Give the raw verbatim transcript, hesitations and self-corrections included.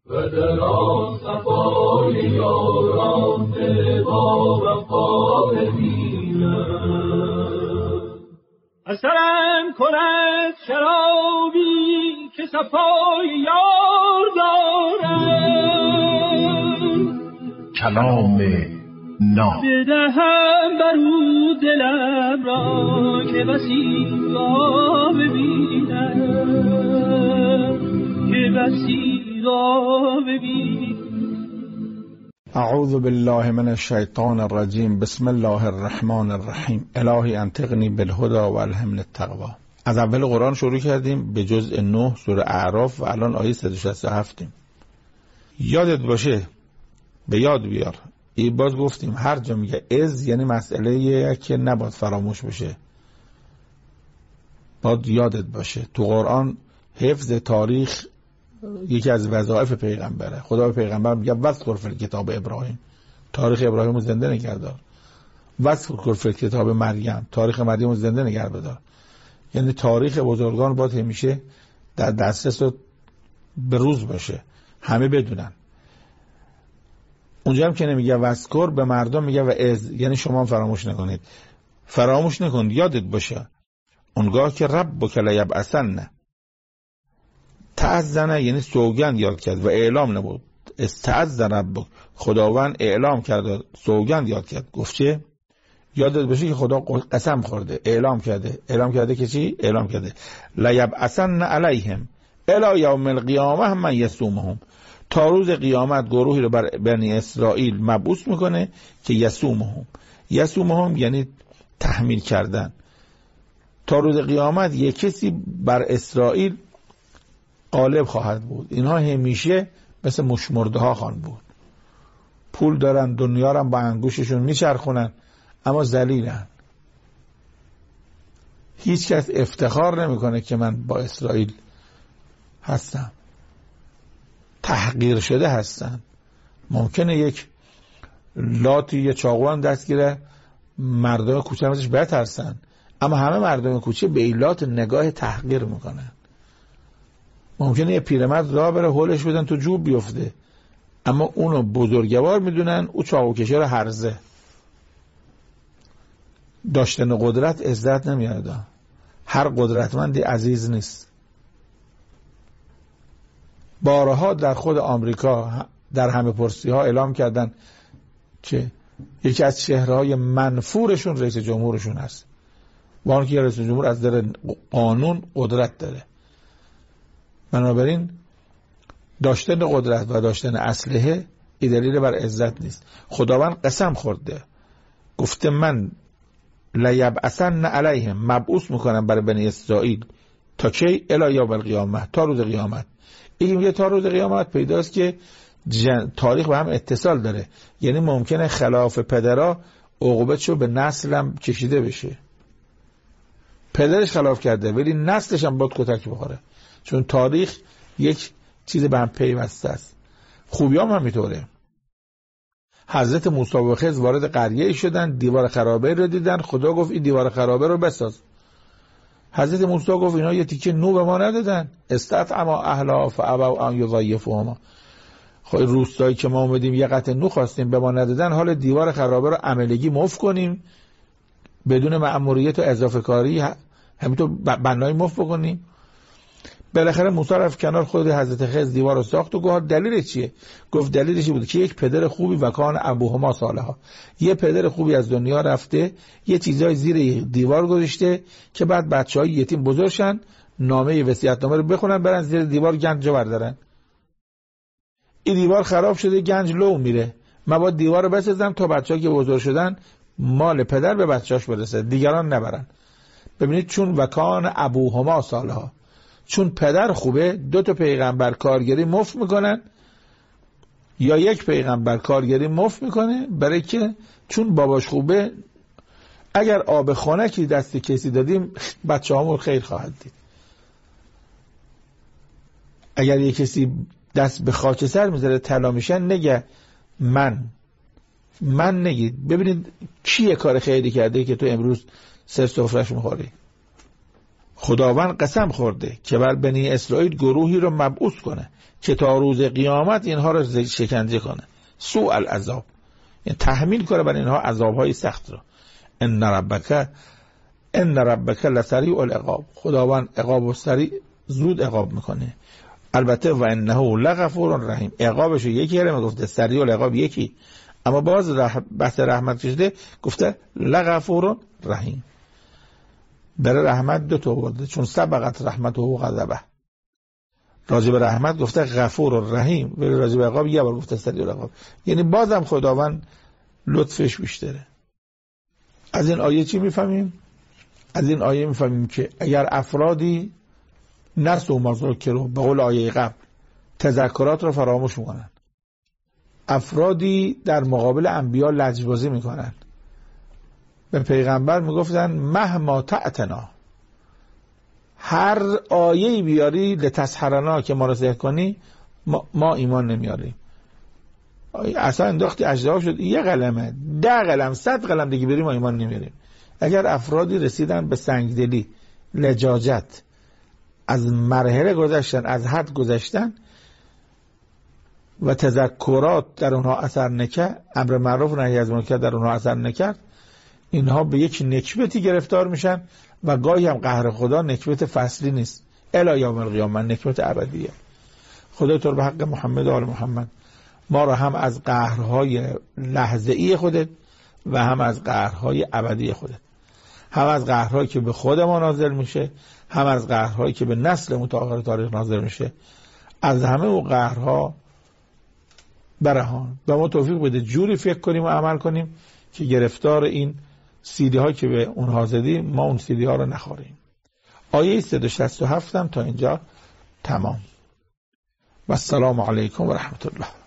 و در آن صفای یاران با وفا ببینم. اثرم کند شرابی که صفای یار دارم، کلام ناب بدهم برو دلم را که بسی را ببینم، که بسی را ببینم. اعوذ بالله من الشیطان الرجیم. بسم الله الرحمن الرحیم. الهی انطقنی بالهدی و الهمنی التقوی. از اول قرآن شروع کردیم به جزء نه سوره اعراف و الان آیه صد و شصت و هفت. یادت باشه، به یاد بیار، این باز گفتیم هر جا میگه از یعنی مسئله که نباید فراموش بشه، باید یادت باشه. تو قرآن حفظ تاریخ یکی از وظایف پیغمبره. خدا به پیغمبر میگه وذکر فی کتاب ابراهیم، تاریخ ابراهیم رو زنده نگه دار. وذکر فی کتاب مریم، تاریخ مریم رو زنده نگه دار. یعنی تاریخ بزرگان باید همیشه در دسترس و به روز باشه، همه بدونن. اونجا هم که نمیگه وذکر، به مردم میگه و از، یعنی شما فراموش نکنید. فراموش نکن، یادت باشه. اونگاه که ربک لیبعثن، تعذن یعنی سوگند یاد کرد و اعلام نبود. استعذن ربک، خداوند اعلام کرد، سوگند یاد کرد. گفت چه؟ یادت باشه که خدا قسم خورده، اعلام کرده. اعلام کرده که چی؟ اعلام کرده لیبعثن علیهم الی یوم القیامه من یسومهم، تا روز قیامت گروهی رو بر بنی اسرائیل مبعوث میکنه که یسومهم. یسومهم یعنی تحمیل کردن. تا روز قیامت یک کسی بر اسرائیل غالب خواهد بود. اینها همیشه مثل مشمرده ها خواهند بود. پول دارن، دنیا رو با انگوششون میچرخونن، اما ذلیلن. هیچ کس افتخار نمیکنه که من با اسرائیل هستم. تحقیر شده هستن. ممکنه یک لاتی یا چاقوان دستگیره، مردم کوچه ازش بترسن، اما همه مردم کوچه به این لات نگاه تحقیر میکنن. ممکنه یه پیرمرد راه بره هولش بدن تو جوب بیفته، اما اونو بزرگوار میدونن، او چاقو کشه رو هرزه. داشتن قدرت عزت نمیاد. هر قدرتمندی عزیز نیست. بارها در خود آمریکا در همه پرسی ها اعلام کردن که یکی از چهره‌های منفورشون رئیس جمهورشون هست. با اینکه رئیس جمهور از در قانون قدرت داره. بنابراین داشتن قدرت و داشتن اسلحه این دلیل بر عزت نیست. خداوند قسم خورده، گفته من لیبعثن علیهم، مبعوث میکنم برای بنی اسرائیل تا کی؟ الی یوم القیامه، تا روز قیامت. این میگه تا روز قیامت پیداست که جن... تاریخ به هم اتصال داره. یعنی ممکنه خلاف پدرها عقوبتشو به نسلم کشیده بشه. پدرش خلاف کرده ولی نسلش هم باید کتک بخوره، چون تاریخ یک چیز به هم پیوسته است. خوبی هم همینطوره. حضرت موسی و خضر وارد قریه شدن، دیوار خرابه رو دیدن. خدا گفت این دیوار خرابه رو بساز. حضرت موسی گفت اینا یه تیکه نو به ما ندادن. استطعما اهلها فابوا ان یضیفوهما. خب روستایی که ما اومدیم یه قطعه نو خواستیم به ما ندادن، حال دیوار خرابه رو عملگی مف کنیم بدون مأموریت و اضافه کاری، همینطور بنای مف بکنیم. بالاخره موسی رفت کنار، خود حضرت خضر دیوار رو ساخت و گفت دلیلش چیه؟ گفت دلیلش بود که یک پدر خوبی و کان ابوهما صالحا، یه پدر خوبی از دنیا رفته، یه چیزای زیر دیوار گذاشته که بعد بچهای یتیم بزرگشن، نامه وصیت‌نامه رو بخونن برن زیر دیوار گنج بردارن. این دیوار خراب شده، گنج لو میره. من باید دیوار رو بسازم تا بچه‌ها که بزرگ شدن مال پدر به بچه‌اش برسه، دیگران نبرن. ببینید چون وکان ابوهما صالحا، چون پدر خوبه، دو تا پیغمبر کارگری مفت میکنن، یا یک پیغمبر کارگری مفت میکنه، برای که چون باباش خوبه. اگر آب خنکی دست کسی دادیم بچه همون خیر خواهد دید. اگر یک کسی دست به خاک سر میذاره طلا میشن، نگه من من نگید. ببینید کیه کار خیری کرده که تو امروز سر سفرش میخوری. خداوند قسم خورده که بر بنی اسرائیل گروهی رو مبعوث کنه که تا روز قیامت اینها رو شکنجه کنه، سوء العذاب، یعنی تحمیل کنه بر اینها عذابهای سخت رو. ان ربک ان ربک لسریع العقاب، خداوند عقاب و سریع زود عقاب میکنه. البته و انه لغفور رحیم، عقابش یکی کلمه گفته، سریع العقاب یکی، اما باز رح... بحث رحمت کشیده گفته لغفور رحیم. برای رحمت دو تا آورده، چون سبقت رحمت و غضبه. راجب رحمت گفته غفور و رحیم، ولی راجب عقاب یه بار گفته سریع العقاب، یعنی بازم خداوند لطفش بیشتره. از این آیه چی میفهمیم؟ از این آیه میفهمیم که اگر افرادی نسوا ما ذکروا، به قول آیه قبل، تذکرات رو فراموش میکنن، افرادی در مقابل انبیا لجبازی میکنن، به پیغمبر میگفتن مهما تأتنا، هر آیه‌ای بیاری لتسحرنا که ما رو سحر کنی، ما, ما ایمان نمیاریم. اصلا انداختی اجدها شد یه قلمه، ده قلم، صد قلم دیگه بریم ما ایمان نمیاریم. اگر افرادی رسیدن به سنگدلی، لجاجت، از مرحله گذشتن، از حد گذشتن و تذکرات در اونها اثر نکرد، امر معروف و نهی از منکر در اونها اثر نکرد، اینها به یک نکبتی گرفتار میشن و گاهی هم قهر خدا نکبت فصلی نیست، الی یوم القیامه، نکبت ابدیه. خدا تو به حق محمد و آل محمد ما را هم از قهرهای لحظه‌ای خودت و هم از قهرهای ابدی خودت، هم از قهرهایی که به خود ما نازل میشه، هم از قهرهایی که به نسل متأخر تاریخ نازل میشه، از همه اون قهرها برهان و ما توفیق بده جوری فکر کنیم و عمل کنیم که گرفتار این سیدی ها که به اونها زدیم ما اون سیدی ها رو نخوریم. آیه صد و شصت و هفت هم تا اینجا تمام. و السلام علیکم و رحمت الله.